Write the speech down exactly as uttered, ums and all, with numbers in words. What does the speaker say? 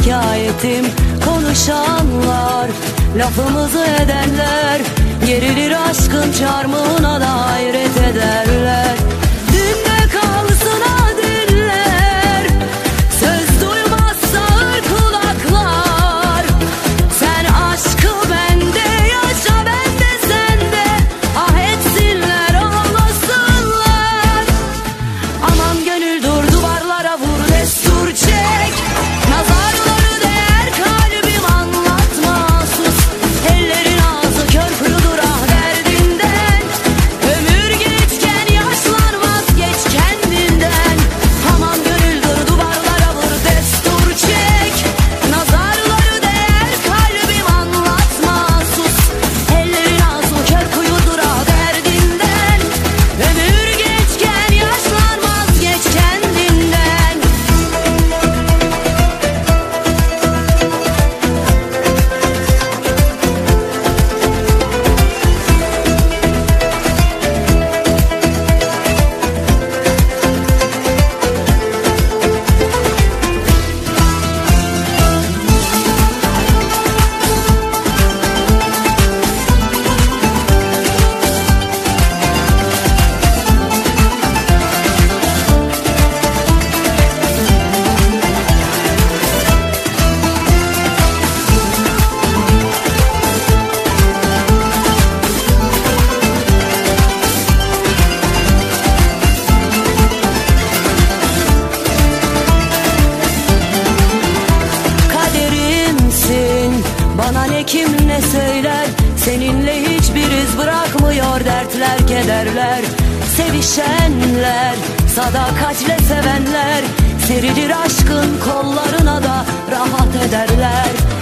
şikayetim. Konuşanlar, lafımızı ederler, gerilir aşkın çarmıhına da hayret ederler. Dünde kalsın adiller, söz duymazsa ır kulaklar. Sen aşkı bende yaşa, bende sende, ah etsinler ağlasınlar. Aman gönül dur, duvarlara vur, destur çek, nazarları değer kalbim anlatma sus. Ellerin ağzı kör kurudur ah derdinden, ömür geçken yaşlanmaz geç kendinden. Aman gönül dur, duvarlara vur, destur çek, nazarları değer kalbim anlatma sus. Ellerin ağzı kör kuyudur ah derdinden, ömür geçken yaşlanmaz geç kendinden. Kaderimsin, bana ne kim ne söyler, seninle hiçbir iz bırakmıyor dertler kederler. Sevişenler, sadakatle sevenler, serilir aşkın kollarına da rahat ederler.